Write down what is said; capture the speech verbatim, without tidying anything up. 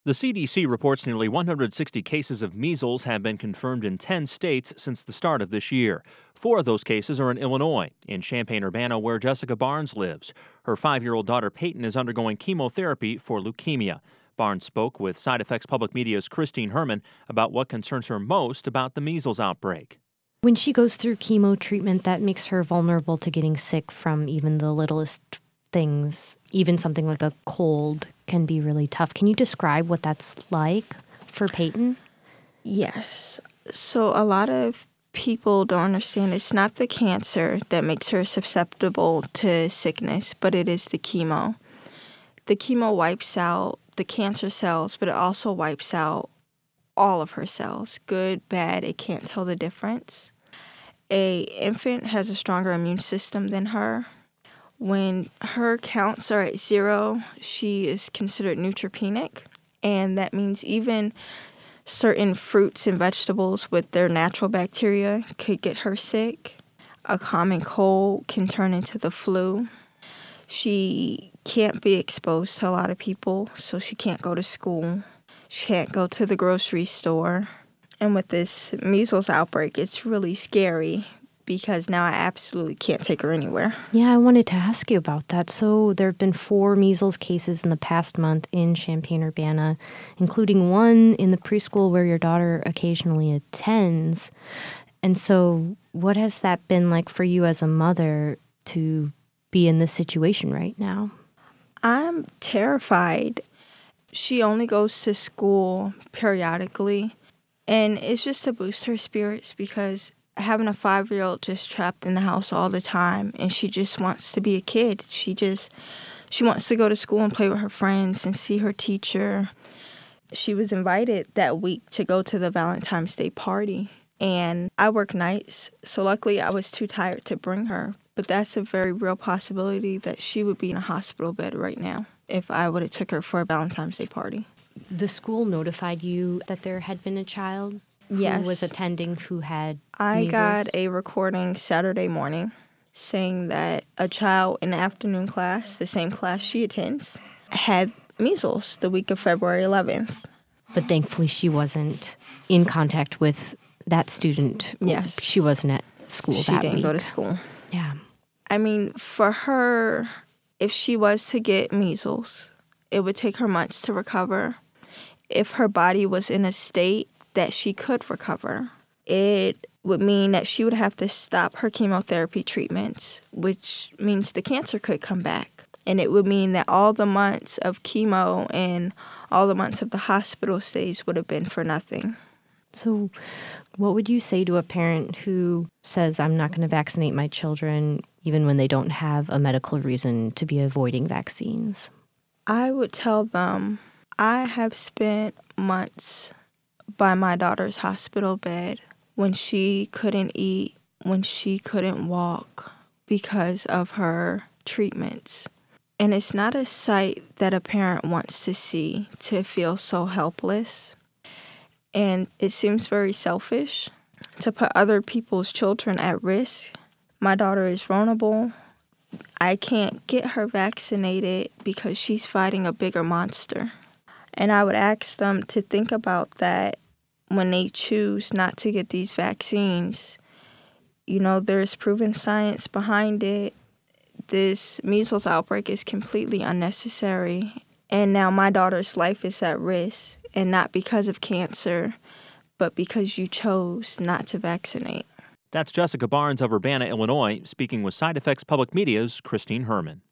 The C D C reports nearly one hundred sixty cases of measles have been confirmed in ten states since the start of this year. Four of those cases are in Illinois, in Champaign-Urbana, where Jessica Barnes lives. Her five-year-old daughter Peyton is undergoing chemotherapy for leukemia. Barnes spoke with Side Effects Public Media's Christine Herman about what concerns her most about the measles outbreak. When she goes through chemo treatment, that makes her vulnerable to getting sick from even the littlest things. Even something like a cold can be really tough. Can you describe what that's like for Peyton? Yes. So a lot of people don't understand it's not the cancer that makes her susceptible to sickness, but it is the chemo. The chemo wipes out the cancer cells, but it also wipes out all of her cells. Good, bad, it can't tell the difference. A infant has a stronger immune system than her. When her counts are at zero, she is considered neutropenic, and that means even certain fruits and vegetables with their natural bacteria could get her sick. A common cold can turn into the flu. She can't be exposed to a lot of people, so she can't go to school. She can't go to the grocery store. And with this measles outbreak, it's really scary because now I absolutely can't take her anywhere. Yeah, I wanted to ask you about that. So there have been four measles cases in the past month in Champaign-Urbana, including one in the preschool where your daughter occasionally attends. And so what has that been like for you as a mother to be in this situation right now? I'm terrified. She only goes to school periodically, and it's just to boost her spirits because having a five-year-old just trapped in the house all the time, and she just wants to be a kid. She just, she wants to go to school and play with her friends and see her teacher. She was invited that week to go to the Valentine's Day party, and I work nights, so luckily I was too tired to bring her. But that's a very real possibility that she would be in a hospital bed right now if I would have took her for a Valentine's Day party. The school notified you that there had been a child who Yes. was attending who had I measles? got a recording Saturday morning saying that a child in the afternoon class, the same class she attends, had measles the week of February eleventh. But thankfully she wasn't in contact with that student. Yes. She wasn't at school She that didn't week. go to school. Yeah. I mean, for her, if she was to get measles, it would take her months to recover. If her body was in a state that she could recover, it would mean that she would have to stop her chemotherapy treatments, which means the cancer could come back. And it would mean that all the months of chemo and all the months of the hospital stays would have been for nothing. So what would you say to a parent who says, I'm not going to vaccinate my children even when they don't have a medical reason to be avoiding vaccines? I would tell them, I have spent months by my daughter's hospital bed when she couldn't eat, when she couldn't walk because of her treatments. And it's not a sight that a parent wants to see, to feel so helpless. And it seems very selfish to put other people's children at risk. My daughter is vulnerable. I can't get her vaccinated because she's fighting a bigger monster. And I would ask them to think about that when they choose not to get these vaccines. You know, there's proven science behind it. This measles outbreak is completely unnecessary. And now my daughter's life is at risk, and not because of cancer, but because you chose not to vaccinate. That's Jessica Barnes of Urbana, Illinois, speaking with Side Effects Public Media's Christine Herman.